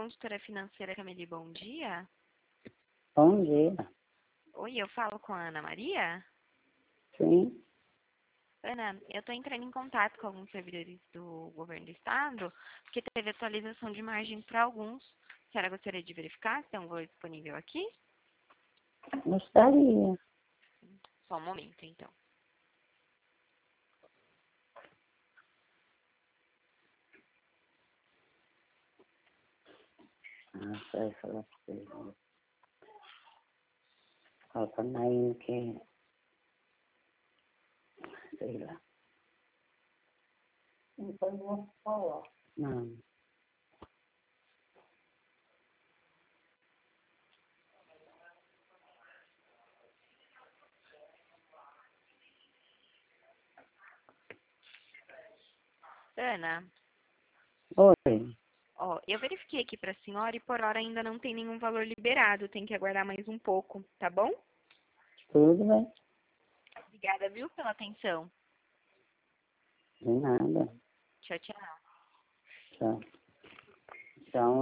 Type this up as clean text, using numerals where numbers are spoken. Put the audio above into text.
consultora financeira Camille, bom dia. Bom dia. Oi, eu falo com a Ana Maria? Sim. Ana, eu estou entrando em contato com alguns servidores do governo do estado, porque teve atualização de margem para alguns. A senhora gostaria de verificar se tem um valor disponível aqui? Gostaria. Só um momento, então. Ah, só ia falar pra você. Falta mais que... Sei lá. Então, vou falar. Não. Ana, Oi. ó, eu verifiquei aqui para a senhora e por hora ainda não tem nenhum valor liberado. Tem que aguardar mais um pouco, tá bom? Tudo bem? Obrigada, viu, pela atenção. De nada. Tchau, tchau. Tchau. Tchau.